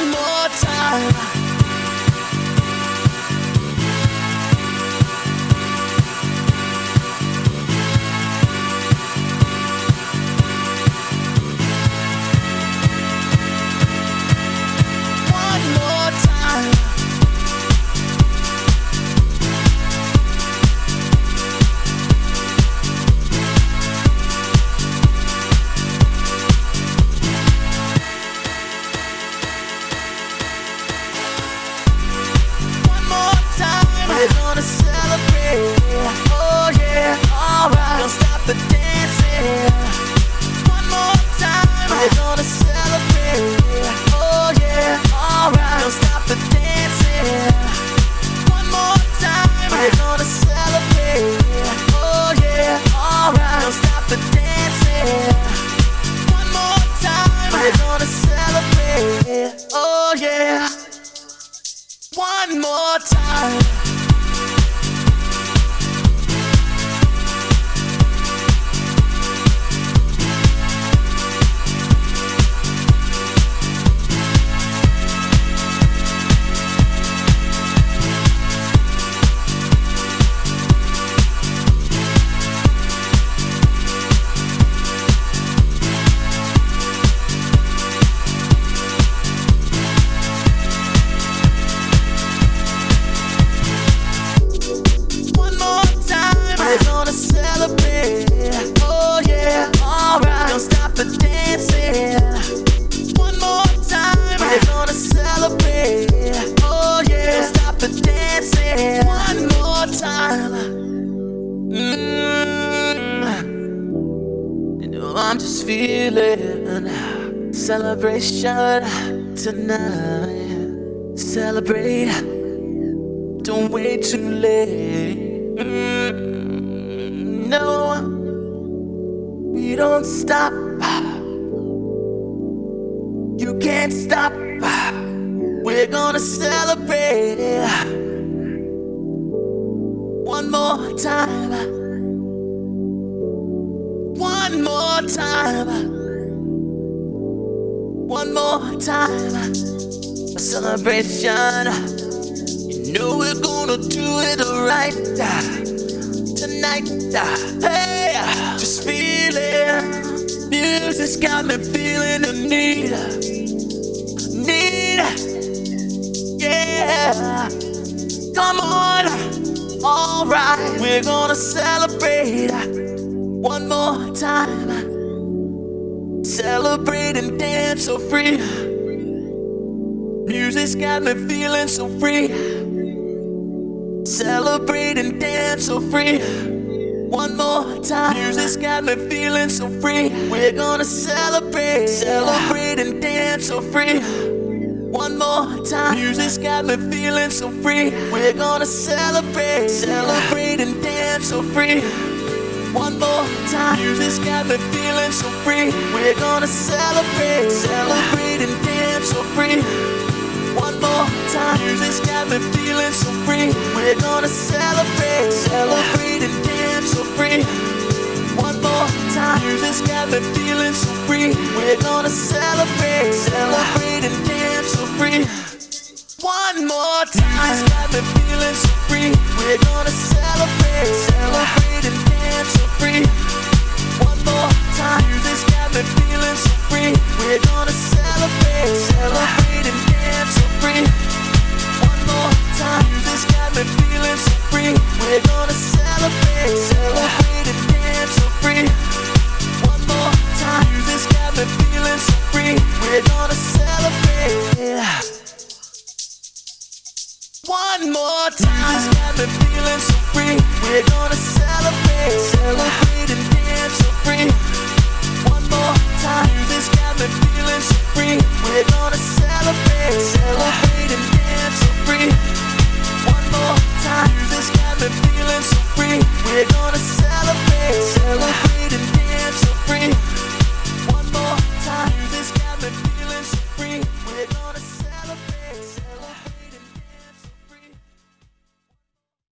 One more time. One more time. One more time. We're gonna celebrate. Oh yeah, alright. Don't stop the dancing. One more time. We're gonna celebrate. Oh yeah, alright. Don't stop the dancing. One more time. We're gonna celebrate. Oh yeah, alright. Don't stop the dancing. One more time. We're gonna celebrate. Oh yeah. One more time. One more time. We're gonna celebrate. Oh yeah, alright. Don't stop the dancing. One more time. We're gonna celebrate. Oh yeah, don't stop the dancing. One more time. You know I'm just feeling celebration tonight. Celebrate. Don't wait too late. No, we don't stop. You can't stop. We're gonna celebrate. One more time. One more time. One more time. A celebration. You know we're gonna do it right tonight. Hey, just feeling. Music's got me feeling the need. Yeah. Come on. Alright, we're gonna celebrate one more time. Celebrate and dance so free. Music's got me feeling so free. Celebrate and dance so free. One more time. Music's got me feeling so free. We're gonna celebrate. Celebrate and dance so free. One more time. Music's got me feeling so free. We're gonna celebrate. Celebrate and dance so free. One more time. Music's got me feeling so free. We're gonna celebrate. Celebrate and dance so free. One more time. Music's got me feeling so free. We're gonna celebrate. Celebrate and dance so free. One more time. Music's got me feeling so free. We're gonna celebrate. Celebrate and dance so free. One more time. Music's got me feeling so free. We're gonna celebrate. Celebrate and dance so free. One more time. Music's got me feeling so free. We're gonna celebrate. Celebrate and dance so free. One more time. Music's got me feeling so free. We're gonna celebrate. Celebrate and dance so free. One more time. Music's got me feeling so free. We're gonna celebrate. One more time. Music's got me feeling so free. We're gonna celebrate. Celebrate and dance so free. One more time. Music's got me feeling so free. We're gonna celebrate. Celebrate and dance so free. One more time. Music's got me feeling so free. We're gonna celebrate.